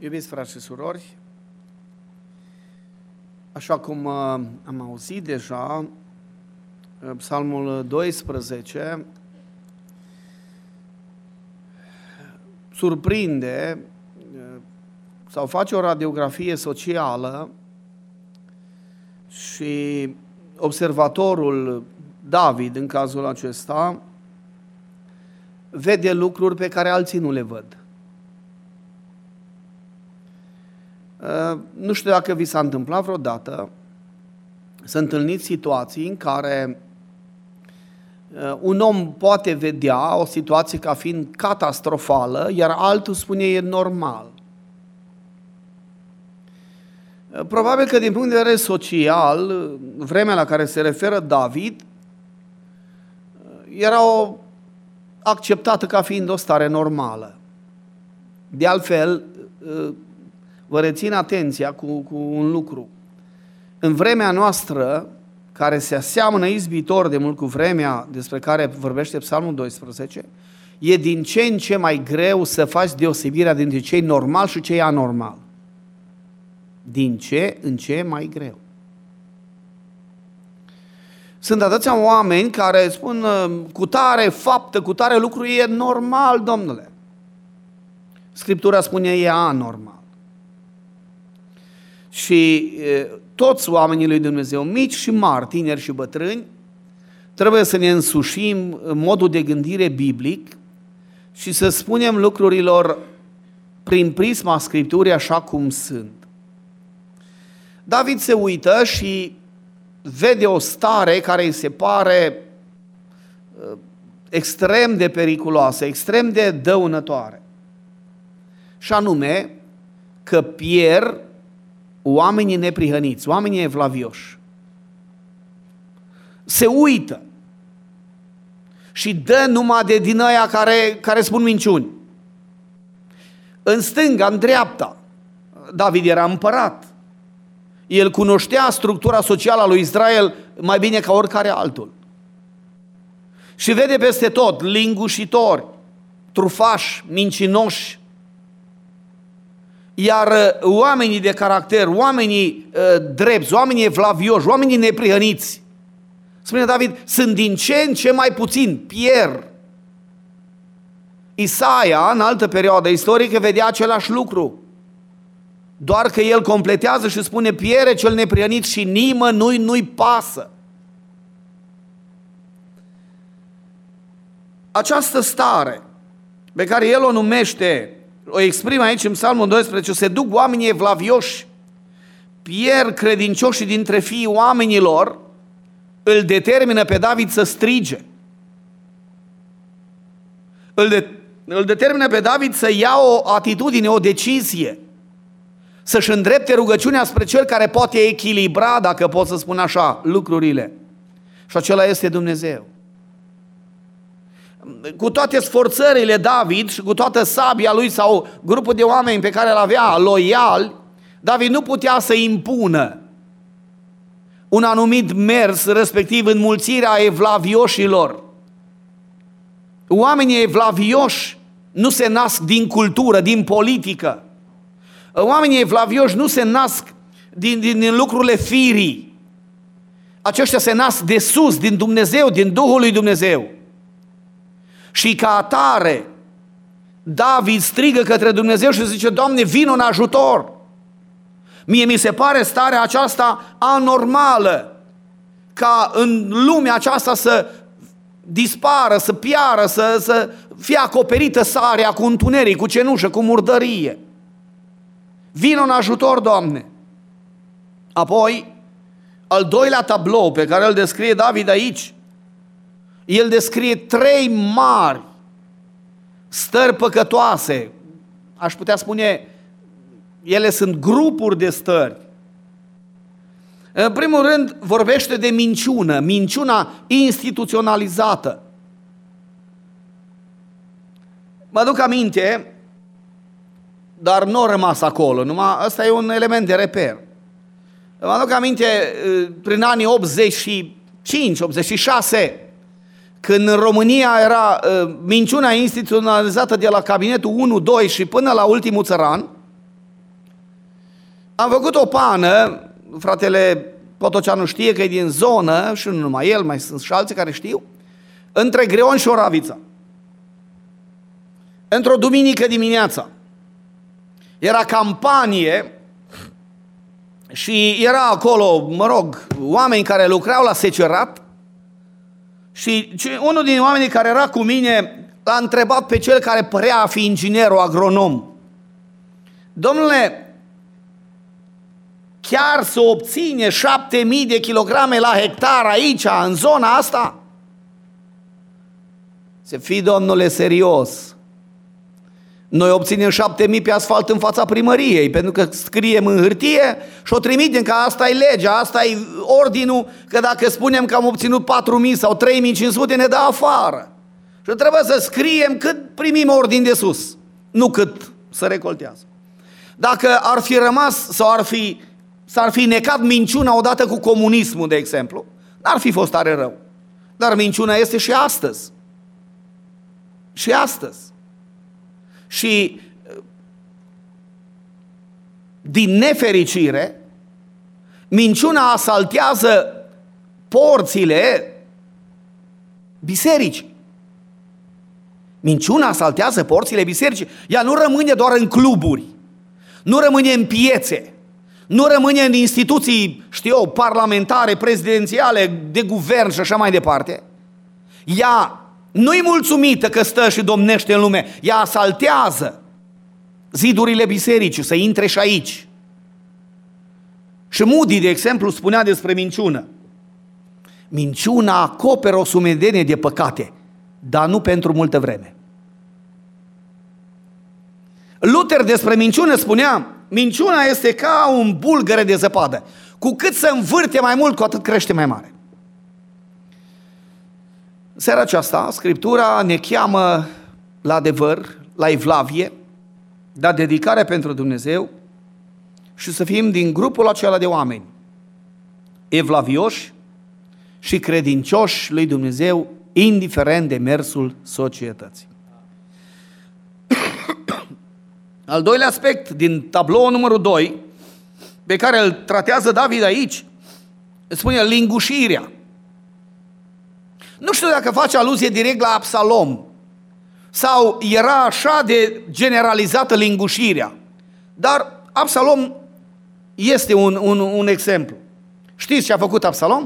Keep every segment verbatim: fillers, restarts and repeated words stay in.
Iubiți frați și surori, așa cum am auzit deja, Psalmul doisprezece surprinde sau face o radiografie socială și observatorul David, în cazul acesta, vede lucruri pe care alții nu le văd. Nu știu dacă vi s-a întâmplat vreodată să întâlniți situații în care un om poate vedea o situație ca fiind catastrofală, iar altul spune e normal. Probabil că din punct de vedere social, vremea la care se referă David era o acceptată ca fiind o stare normală. De altfel, vă rețin atenția cu, cu un lucru. În vremea noastră, care se aseamănă izbitor de mult cu vremea despre care vorbește Psalmul doisprezece, e din ce în ce mai greu să faci deosebirea dintre cei normal și cei anormal. Din ce în ce mai greu. Sunt atâția oameni care spun cu tare faptă, cu tare lucru e normal, domnule. Scriptura spune e anormal. Și e, toți oamenii lui Dumnezeu, mici și mari, tineri și bătrâni, trebuie să ne însușim modul de gândire biblic și să spunem lucrurilor prin prisma Scripturii așa cum sunt. David se uită și vede o stare care îi se pare extrem de periculoasă, extrem de dăunătoare. Și anume că pierd oamenii neprihăniți, oamenii evlavioși. Se uită și dă numai de din aia care, care spun minciuni. În stânga, în dreapta, David era împărat. El cunoștea structura socială a lui Israel mai bine ca oricare altul. Și vede peste tot lingușitori, trufași, mincinoși. Iar oamenii de caracter, oamenii uh, drepți, oamenii evlavioși, oamenii neprihăniți, spune David, sunt din ce în ce mai puțin, pierd. Isaia, în altă perioadă istorică, vedea același lucru. Doar că el completează și spune, pierde cel neprihănit și nimănui nu-i pasă. Această stare pe care el o numește, o exprimă aici în Psalmul doisprezece, se duc oamenii evlavioși, pierd credincioșii dintre fiii oamenilor, îl determină pe David să strige. Îl, de, îl determină pe David să ia o atitudine, o decizie, să-și îndrepte rugăciunea spre cel care poate echilibra, dacă pot să spun așa, lucrurile. Și acela este Dumnezeu. Cu toate sforțările David și cu toată sabia lui sau grupul de oameni pe care îl avea, loiali, David nu putea să impună un anumit mers, respectiv înmulțirea evlavioșilor. Oamenii evlavioși nu se nasc din cultură, din politică. Oamenii evlavioși nu se nasc din, din, din lucrurile firii. Aceștia se nasc de sus, din Dumnezeu, din Duhul lui Dumnezeu. Și ca atare, David strigă către Dumnezeu și zice, Doamne, vino în ajutor. Mie mi se pare starea aceasta anormală, ca în lumea aceasta să dispară, să piară, să, să fie acoperită sarea cu întuneric, cu cenușă, cu murdărie. Vino în ajutor, Doamne. Apoi, al doilea tablou pe care îl descrie David aici, el descrie trei mari stări păcătoase. Aș putea spune, ele sunt grupuri de stări. În primul rând, vorbește de minciună, minciuna instituționalizată. Mă aduc aminte, dar nu a rămas acolo, numai ăsta e un element de reper. Mă aduc aminte, prin anii optzeci și cinci optzeci și șase, când în România era uh, minciuna instituționalizată de la cabinetul unu doi și până la ultimul țăran, Am făcut o pană, fratele Potoceanu știe că e din zonă, și nu numai el, mai sunt și alții care știu, între Greon și Oravița. Într-o duminică dimineața. Era campanie și era acolo, mă rog, oameni care lucrau la secerat și unul din oamenii care era cu mine l-a întrebat pe cel care părea a fi inginerul agronom: domnule, chiar să obține șapte mii de kilograme la hectar aici, în zona asta? Să fii, domnule, serios. Noi obținem șapte mii pe asfalt în fața primăriei, pentru că scriem în hârtie și o trimitem, că asta e legea, asta e ordinul, că dacă spunem că am obținut patru mii sau trei mii cinci sute, ne dă afară. Și trebuie să scriem cât primim ordin de sus, nu cât să recoltează. Dacă ar fi rămas sau ar fi, s-ar fi necat minciuna odată cu comunismul, de exemplu, n-ar fi fost tare rău. Dar minciuna este și astăzi. Și astăzi. Și din nefericire, minciuna asaltează porțile bisericii. Minciuna asaltează porțile bisericii. Ea nu rămâne doar în cluburi, nu rămâne în piețe, nu rămâne în instituții, știu eu, parlamentare, prezidențiale, de guvern și așa mai departe. Ea nu-i mulțumită că stă și domnește în lume, ea asaltează zidurile bisericii, să intre și aici. Și Moody, de exemplu, spunea despre minciună: minciuna acoperă o sumedenie de păcate, dar nu pentru multă vreme. Luther despre minciună spunea: minciuna este ca un bulgăre de zăpadă, cu cât se învârte mai mult, cu atât crește mai mare. Seara aceasta, Scriptura ne cheamă la adevăr, la evlavie, la dedicare pentru Dumnezeu și să fim din grupul acela de oameni evlavioși și credincioși lui Dumnezeu, indiferent de mersul societății. Al doilea aspect din tabloul numărul doi, pe care îl tratează David aici, spune lingușirea. Nu știu dacă face aluzie direct la Absalom sau era așa de generalizată lingușirea, dar Absalom este un, un, un exemplu. Știți ce a făcut Absalom?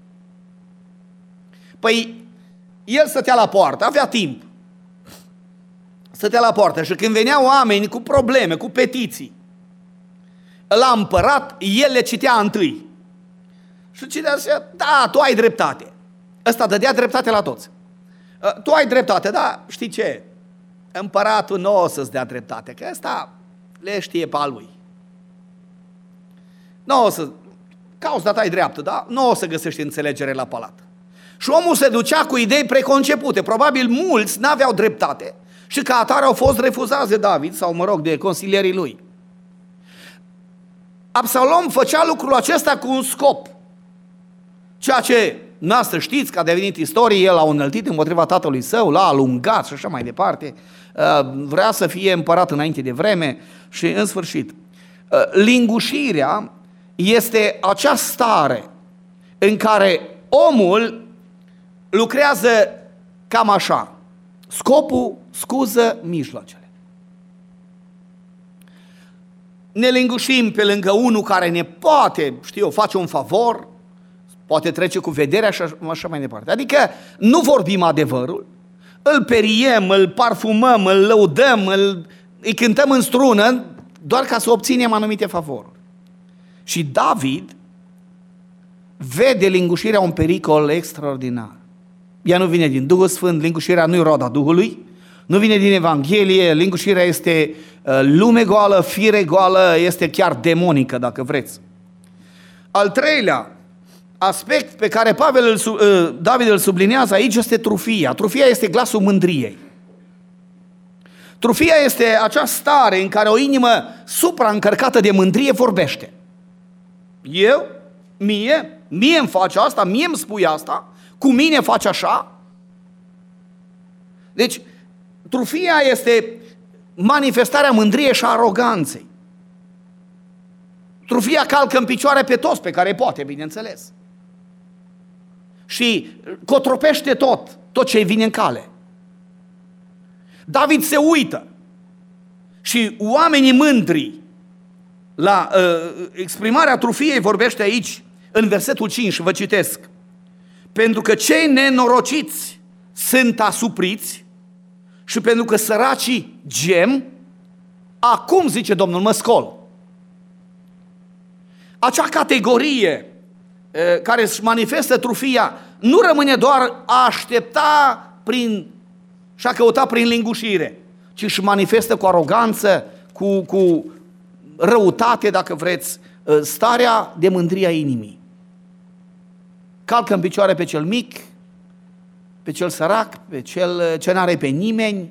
Păi el stătea la poartă, avea timp. Stătea la poartă și când veneau oameni cu probleme, cu petiții, la împărat, el le citea întâi. Și citea, zicea: da, tu ai dreptate. Ăsta dădea dreptate la toți. Tu ai dreptate, dar știi ce? Împăratul nu o să-ți dea dreptate, că ăsta le știe pe al lui. Nu o să, cauza ta e dreaptă, da? Nu o să găsești înțelegere la palat. Și omul se ducea cu idei preconcepute. Probabil mulți n-aveau dreptate și ca atare au fost refuzați de David sau, mă rog, de consilierii lui. Absalom făcea lucrul acesta cu un scop. Ceea ce noastră știți că a devenit istorie, el a înălțit împotriva tatălui său, l-a alungat și așa mai departe. Vrea să fie împărat înainte de vreme și în sfârșit. Lingușirea este acea stare în care omul lucrează cam așa: scopul scuză mijloacele. Ne lingușim pe lângă unul care ne poate, știu eu, face un favor, poate trece cu vederea și așa mai departe. Adică nu vorbim adevărul, îl periem, îl parfumăm, îl lăudăm, îl, îi cântăm în strună, doar ca să obținem anumite favoruri. Și David vede lingușirea un pericol extraordinar. Ea nu vine din Duhul Sfânt, lingușirea nu-i roada Duhului, nu vine din Evanghelie, lingușirea este uh, lume goală, fire goală, este chiar demonică, dacă vreți. Al treilea aspect pe care Pavel îl, uh, David îl sublinează aici este trufia. Trufia este glasul mândriei. Trufia este acea stare în care o inimă supraîncărcată de mândrie vorbește. Eu? Mie? Mie îmi faci asta? Mie îmi spui asta? Cu mine faci așa? Deci, trufia este manifestarea mândriei și aroganței. Trufia calcă în picioare pe toți pe care poate, bineînțeles. Și cotropește tot, tot ce îi vine în cale. David se uită și oamenii mândri, la uh, exprimarea trufiei vorbește aici, în versetul cinci, vă citesc. Pentru că cei nenorociți sunt asupriți și pentru că săracii gem, acum, zice Domnul, mă scol. Acea categorie uh, care își manifestă trufia nu rămâne doar a aștepta prin, și a căuta prin lingușire, ci își manifestă cu aroganță, cu, cu răutate, dacă vreți, starea de mândrie a inimii. Calcă în picioare pe cel mic, pe cel sărac, pe cel ce n-are pe nimeni.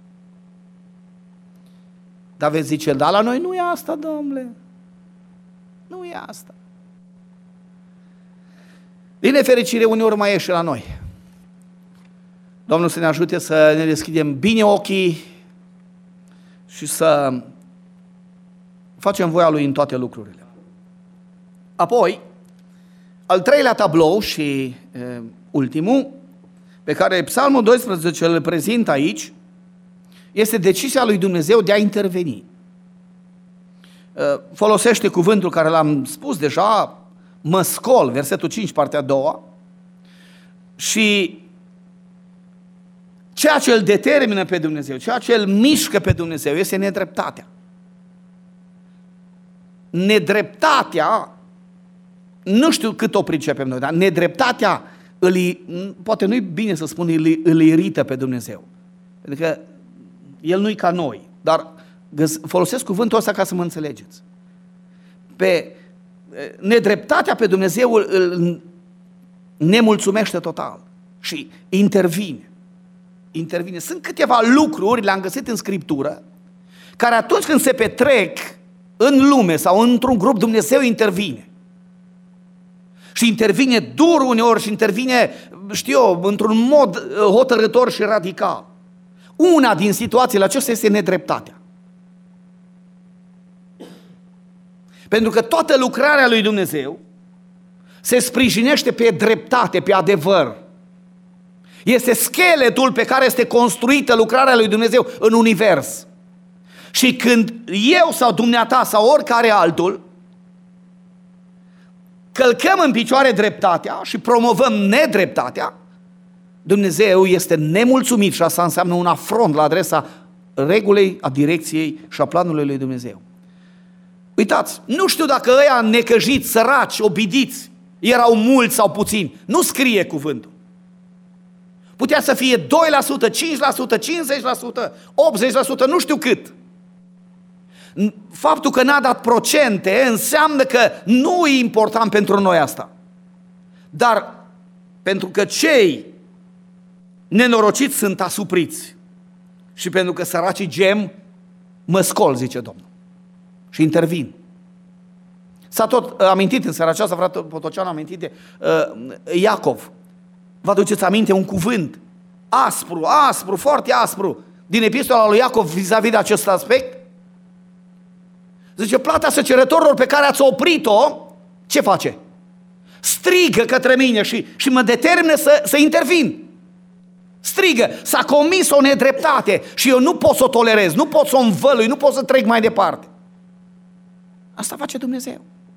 Dar veți zice, da, la noi nu e asta, domnule. Nu e asta. Din nefericire, uneori mai e și la noi. Domnul să ne ajute să ne deschidem bine ochii și să facem voia Lui în toate lucrurile. Apoi, al treilea tablou și e, ultimul, pe care Psalmul doisprezece îl prezintă aici, este decizia lui Dumnezeu de a interveni. E, folosește cuvântul care l-am spus deja, mă scol, versetul cinci, partea a doua, și ceea ce îl determină pe Dumnezeu, ceea ce îl mișcă pe Dumnezeu este nedreptatea. Nedreptatea, nu știu cât o pricepem noi, dar nedreptatea, îl, poate nu-i bine să spun, îl, îl irită pe Dumnezeu. Pentru că El nu-i ca noi, dar folosesc cuvântul ăsta ca să mă înțelegeți. Pe nedreptatea pe Dumnezeu îl, îl nemulțumește total și intervine. intervine. Sunt câteva lucruri, le-am găsit în Scriptură, care atunci când se petrec în lume sau într-un grup, Dumnezeu intervine. Și intervine dur uneori și intervine, știu eu, într-un mod hotărâtor și radical. Una din situațiile acestea este nedreptatea. Pentru că toată lucrarea lui Dumnezeu se sprijinește pe dreptate, pe adevăr. Este scheletul pe care este construită lucrarea lui Dumnezeu în univers. Și când eu sau dumneata sau oricare altul călcăm în picioare dreptatea și promovăm nedreptatea, Dumnezeu este nemulțumit și asta înseamnă un afront la adresa regulei, a direcției și a planului lui Dumnezeu. Uitați, nu știu dacă ăia necăjiți, săraci, obidiți, erau mulți sau puțini. Nu scrie cuvântul. Putea să fie doi la sută, cinci la sută, cincizeci la sută, optzeci la sută, nu știu cât. Faptul că n-a dat procente înseamnă că nu e important pentru noi asta. Dar pentru că cei nenorociți sunt asupriți și pentru că săracii gem, mă scol, zice Domnul. Și intervin. S-a tot amintit în seara aceasta, frate Potoceanu a amintit de uh, Iacov. Vă aduceți aminte un cuvânt aspru, aspru, foarte aspru din epistola lui Iacov vis-a-vis de acest aspect? Zice, plata săcerătorilor pe care ați oprit-o, ce face? Strigă către mine și, și mă determină să, să intervin. Strigă, s-a comis o nedreptate și eu nu pot să o tolerez, nu pot să o învălui, nu pot să trec mai departe. Asta face Dumnezeu.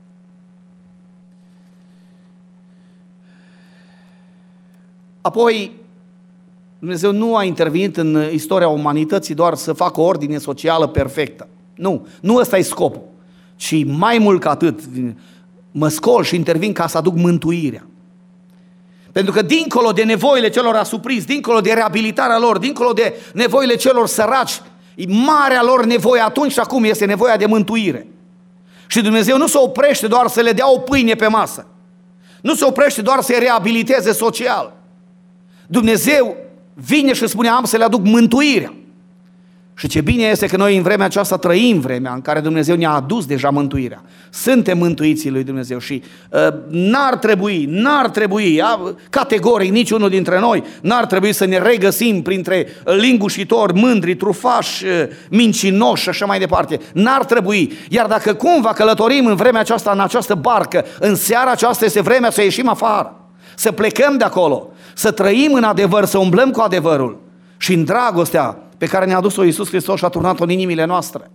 Apoi, Dumnezeu nu a intervenit în istoria umanității doar să facă o ordine socială perfectă. Nu, nu ăsta e scopul, ci mai mult ca atât, mă scol și intervin ca să aduc mântuirea. Pentru că dincolo de nevoile celor asupriți, dincolo de reabilitarea lor, dincolo de nevoile celor săraci, marea lor nevoie atunci și acum este nevoia de mântuire. Și Dumnezeu nu se oprește doar să le dea o pâine pe masă. Nu se oprește doar să-i reabiliteze social. Dumnezeu vine și spune, am să le aduc mântuirea. Și ce bine este că noi în vremea aceasta trăim vremea în care Dumnezeu ne-a adus deja mântuirea. Suntem mântuiții lui Dumnezeu și uh, n-ar trebui, n-ar trebui, uh, categoric niciunul dintre noi, n-ar trebui să ne regăsim printre lingușitori, mândri, trufași, uh, mincinoși și așa mai departe. N-ar trebui. Iar dacă cumva călătorim în vremea aceasta, în această barcă, în seara aceasta este vremea să ieșim afară, să plecăm de acolo, să trăim în adevăr, să umblăm cu adevărul și în dragostea pe care ne-a adus-o Iisus Hristos și a turnat-o în inimile noastre.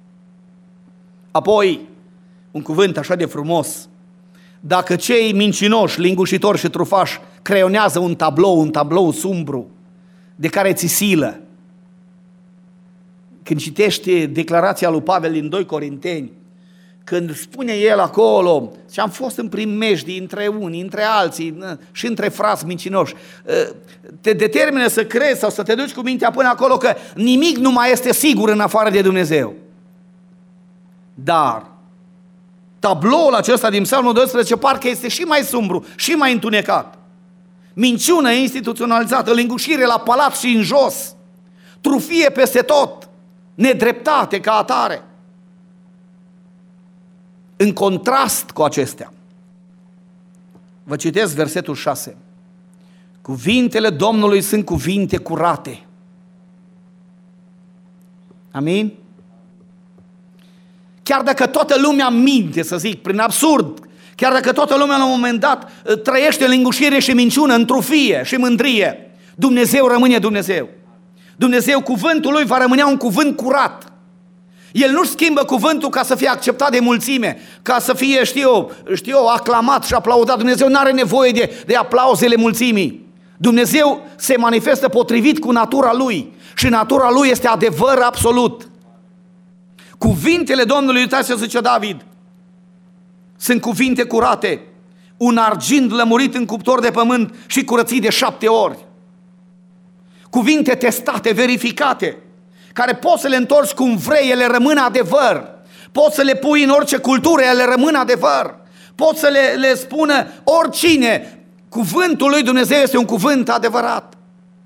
Apoi, un cuvânt așa de frumos: dacă cei mincinoși, lingușitori și trufași creionează un tablou, un tablou sumbru, de care ți silă. Când citești declarația lui Pavel din doi Corinteni, când spune el acolo, și am fost în primejdii între unii, între alții și între frați mincinoși, te determină să crezi sau să te duci cu mintea până acolo că nimic nu mai este sigur în afară de Dumnezeu. Dar tabloul acesta din Psalmul doisprezece parcă este și mai sumbru, și mai întunecat. Minciună instituționalizată, lingușire la palat și în jos, trufie peste tot, nedreptate ca atare. În contrast cu acestea, vă citesc versetul șase. Cuvintele Domnului sunt cuvinte curate. Amin? Chiar dacă toată lumea minte, să zic, prin absurd, chiar dacă toată lumea la un moment dat trăiește în lingușire și minciună, în trufie și mândrie, Dumnezeu rămâne Dumnezeu. Dumnezeu, cuvântul Lui va rămâne un cuvânt curat. El nu schimbă cuvântul ca să fie acceptat de mulțime, ca să fie, știu, știu, aclamat și aplaudat. Dumnezeu nu are nevoie de, de aplauzele mulțimii. Dumnezeu se manifestă potrivit cu natura Lui și natura Lui este adevăr absolut. Cuvintele Domnului, uitați ce zice David, sunt cuvinte curate, un argint lămurit în cuptor de pământ și curățit de șapte ori. Cuvinte testate, verificate, care poți să le întorci cum vrei, ele rămân adevăr. Poți să le pui în orice cultură, ele rămân adevăr. Poți să le, le spună oricine. Cuvântul lui Dumnezeu este un cuvânt adevărat.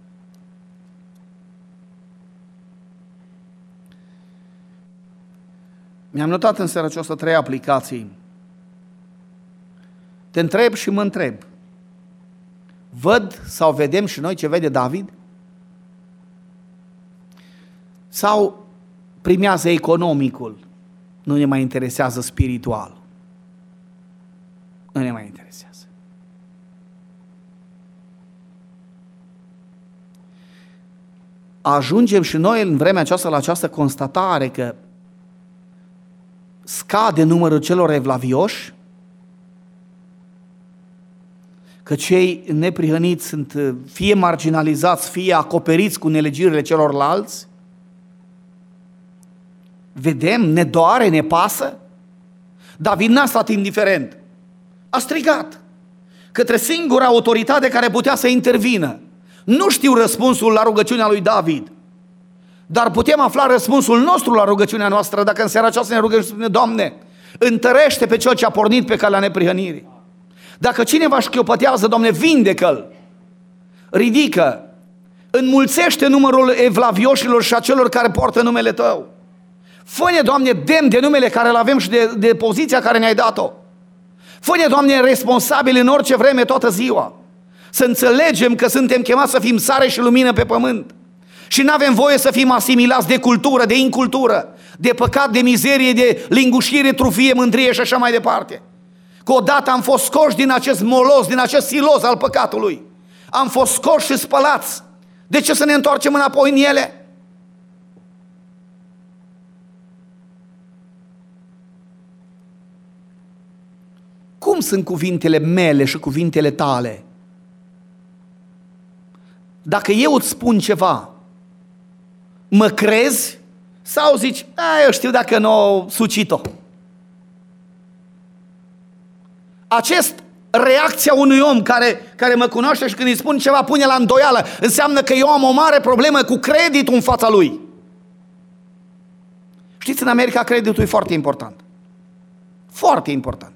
Mi-am notat în seara aceasta trei aplicații. Te întreb și mă întreb. Văd sau vedem și noi ce vede David? Sau primează economicul, nu ne mai interesează spiritual. Nu ne mai interesează. Ajungem și noi în vremea aceasta la această constatare că scade numărul celor evlavioși, că cei neprihăniți sunt fie marginalizați, fie acoperiți cu nelegirile celorlalți. Vedem, ne doare, ne pasă. David n-a stat indiferent. A strigat către singura autoritate care putea să intervină. Nu știu răspunsul la rugăciunea lui David, dar putem afla răspunsul nostru la rugăciunea noastră dacă în seara aceasta ne rugăm și spune: Doamne, întărește pe cel ce a pornit pe calea neprihănirii. Dacă cineva șchiopătează, Doamne, vindecă-l. Ridică, înmulțește numărul evlavioșilor și a celor care poartă numele Tău. Fă-ne, Doamne, demn de numele care îl avem și de, de poziția care ne-ai dat-o. Fă-ne, Doamne, responsabili în orice vreme, toată ziua. Să înțelegem că suntem chemați să fim sare și lumină pe pământ. Și nu avem voie să fim asimilați de cultură, de incultură, de păcat, de mizerie, de lingușire, trufie, mândrie și așa mai departe. Că odată am fost scoși din acest molos, din acest silos al păcatului. Am fost scoși și spălați. De ce să ne întoarcem înapoi în ele? Cum sunt cuvintele mele și cuvintele tale? Dacă eu îți spun ceva, mă crezi? Sau zici: a, eu știu dacă nu sucit-o. Acest reacția unui om care, care mă cunoaște și când îi spun ceva pune la îndoială, înseamnă că eu am o mare problemă cu creditul în fața lui. Știți, în America creditul e foarte important. Foarte important.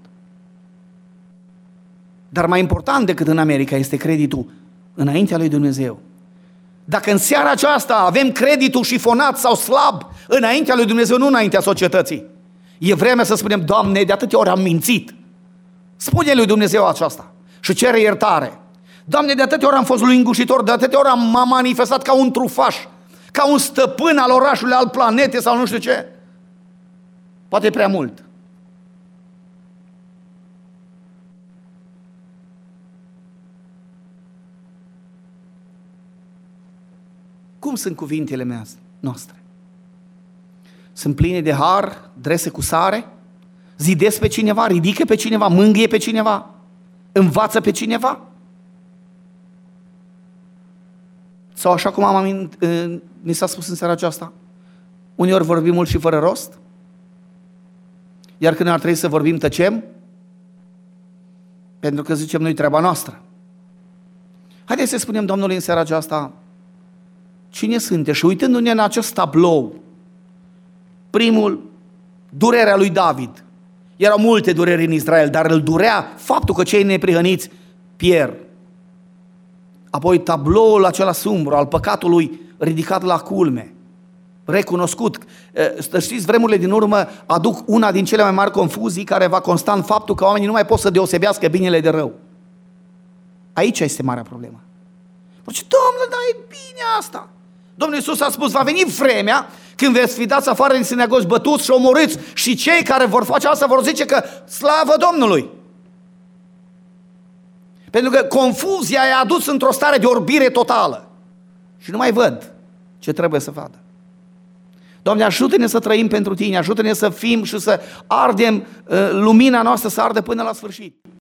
Dar mai important decât în America este creditul înaintea lui Dumnezeu. Dacă în seara aceasta avem creditul șifonat sau slab înaintea lui Dumnezeu, nu înaintea societății, e vremea să spunem: Doamne, de atâtea ori am mințit. Spune lui Dumnezeu aceasta și cere iertare. Doamne, de atâtea ori am fost lingușitor, de atâtea ori am, m-am manifestat ca un trufaș, ca un stăpân al orașului, al planetei sau nu știu ce. Poate e prea mult. Cum sunt cuvintele mele noastre? Sunt pline de har, drese cu sare? Zidesc pe cineva, ridică pe cineva, mângâie pe cineva, învață pe cineva? Sau așa cum am amint, ni s-a spus în seara aceasta, uneori vorbim mult și fără rost, iar când ar trebui să vorbim, tăcem, pentru că zicem nu-i treaba noastră. Haideți să spunem Domnului în seara aceasta: cine sunteți? Și uitându-ne în acest tablou, primul, durerea lui David. Erau multe dureri în Israel, dar îl durea faptul că cei neprihăniți pierd. Apoi tabloul acela sumbru al păcatului ridicat la culme, recunoscut. Să știți, vremurile din urmă aduc una din cele mai mari confuzii, care va consta în faptul că oamenii nu mai pot să deosebească binele de rău. Aici este marea problemă. Deci, Domnule, dar e bine asta. Domnul Iisus a spus: va veni vremea când veți fi dați afară din sinagogi, bătuți și omorâți, și cei care vor face asta vor zice că slavă Domnului. Pentru că confuzia i-a adus într-o stare de orbire totală și nu mai văd ce trebuie să vadă. Doamne, ajută-ne să trăim pentru Tine, ajută-ne să fim și să ardem, lumina noastră să ardă până la sfârșit.